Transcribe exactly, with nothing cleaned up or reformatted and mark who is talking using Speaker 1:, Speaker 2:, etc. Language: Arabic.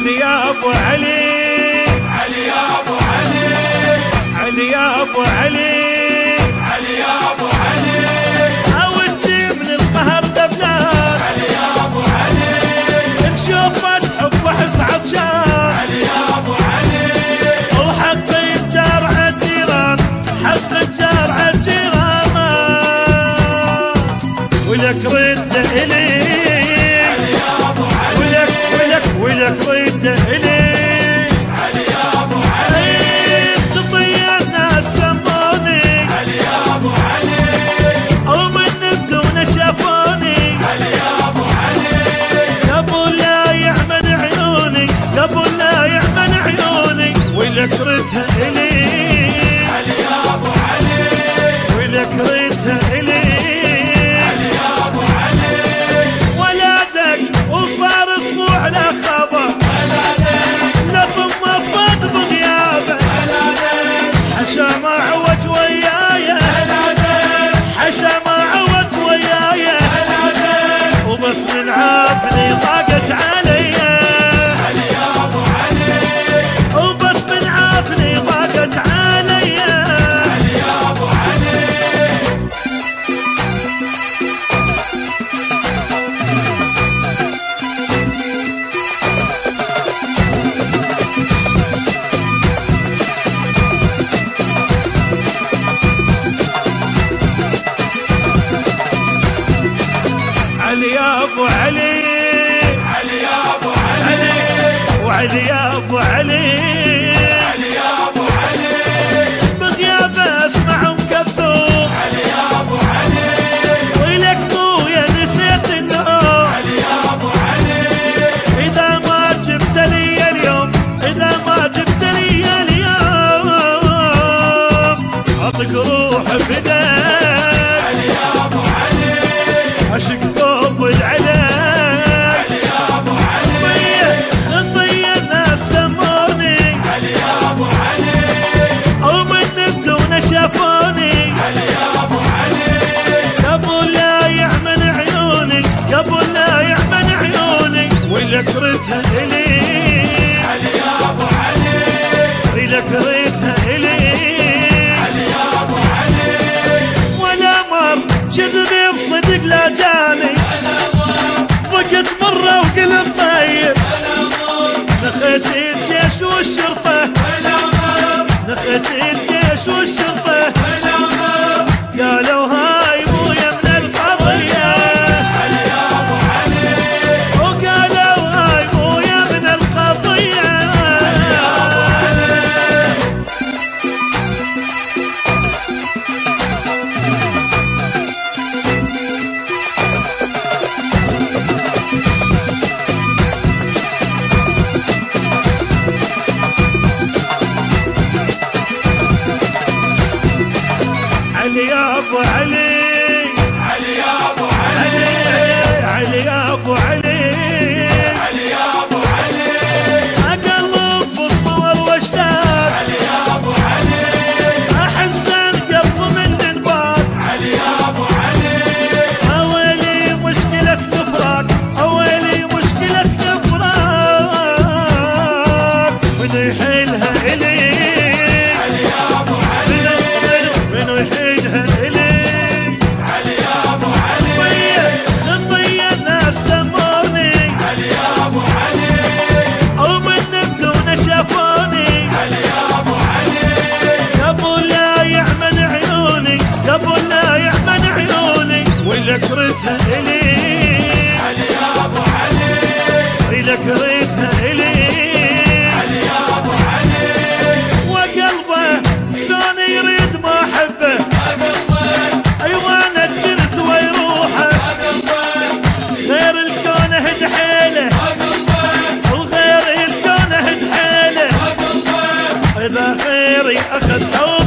Speaker 1: علي يا ابو علي،
Speaker 2: علي يا ابو علي،
Speaker 1: علي يا ابو علي،
Speaker 2: علي يا ابو علي،
Speaker 1: او تجيب من القهر دبلان،
Speaker 2: علي يا ابو علي،
Speaker 1: نشوفك حب وحس عطشان،
Speaker 2: علي يا ابو علي،
Speaker 1: وحق الجار عالجيران، حق الجار عالجيران، ولك رد الي،
Speaker 2: علي يا ابو علي،
Speaker 1: ولك ولك ولك رد الي،
Speaker 2: علي يا ابو علي،
Speaker 1: تطير الناس سموني،
Speaker 2: علي يا ابو علي،
Speaker 1: ومن بدون شافوني،
Speaker 2: علي يا ابو علي،
Speaker 1: قبل لا يعمل عيوني، قبل لا يعمل عيوني، ولك ردها الي،
Speaker 2: علي يا ابو علي،
Speaker 1: ولك ردها الي،
Speaker 2: علي يا ابو علي،
Speaker 1: ولادك وصار اسبوع لا خبر، لكم وفات بغيابه، حشا ما عوج ويايا، حشا ما عوج ويايا، وبس من عافني ضاقت عليا،
Speaker 2: علي يا ابو علي،
Speaker 1: وبس من عافني ضاقت عليا،
Speaker 2: علي يا ابو علي،
Speaker 1: علي يا ابو علي،
Speaker 2: علي يا ابو علي،
Speaker 1: وعلي يا ابو علي،
Speaker 2: علي يا ابو علي،
Speaker 1: بغيابه اسمع مكذوب،
Speaker 2: علي يا ابو علي،
Speaker 1: ويلك بويا نسيت النوم،
Speaker 2: علي يا ابو علي،
Speaker 1: إذا ما جبت لي اليوم، إذا ما جبت لي اليوم، أطق روح بداك،
Speaker 2: علي يا ابو علي،
Speaker 1: أشق ثوب العلاج،
Speaker 2: علي يا ابو علي،
Speaker 1: خطية الناس سموني،
Speaker 2: علي يا ابو علي،
Speaker 1: ومن بدون شافوني،
Speaker 2: علي يا ابو علي،
Speaker 1: قبل لا يعمل عيوني، قبل لا يعمل عيوني، ولك ردها الي،
Speaker 2: علي يا ابو علي،
Speaker 1: ولك ردها الي،
Speaker 2: علي يا ابو علي،
Speaker 1: ولا مر كذبي بصدق لا جاني، ضقت مرة وقلب طيب، نخيت الجيش والشرطة، نخيت الجيش والشرطة، قالوا هاي بويا من القضية،
Speaker 2: علي يا ابو علي،
Speaker 1: وقالوا هاي بويا من القضية، علي يا ابو علي،
Speaker 2: علي يا ابو علي،
Speaker 1: علي علي يا ابو علي،
Speaker 2: علي يا ابو علي،
Speaker 1: اقلب بالصور واشتاق،
Speaker 2: علي يا ابو علي،
Speaker 1: احس القلب من الباب،
Speaker 2: علي يا ابو علي،
Speaker 1: اويلي مشكلة فراق، اويلي مشكلة فراق، منو يحيلها الي،
Speaker 2: علي يا ابو علي،
Speaker 1: منو منو يحيلها الي،
Speaker 2: علي يا ابو علي،
Speaker 1: خطية الناس سموني،
Speaker 2: علي يا ابو علي،
Speaker 1: ومن بدون شافوني،
Speaker 2: علي يا ابو علي،
Speaker 1: قبل لا يعمل عيوني، قبل لا يعمل عيوني، ولك ردها الي،
Speaker 2: علي يا ابو علي،
Speaker 1: ولك ردها الي،
Speaker 2: علي يا ابو علي،
Speaker 1: وقلبه شلون يريد ما احبه، ايوه انا جرت ويروحه، غير الكون هد حيله، وغير الكون هد حيله، اذا خيري اخذ حوله،